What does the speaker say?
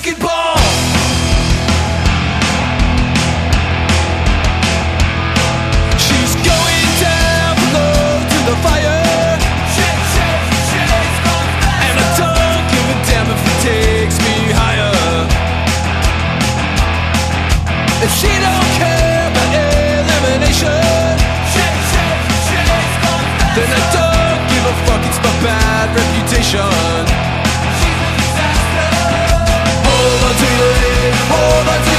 wrecking ball. She's going down below to the fire, and I don't give a damn if it takes me higher. If she don't care about elimination, then I don't give a fuck, it's my bad reputation. Hold on to your head, hold on to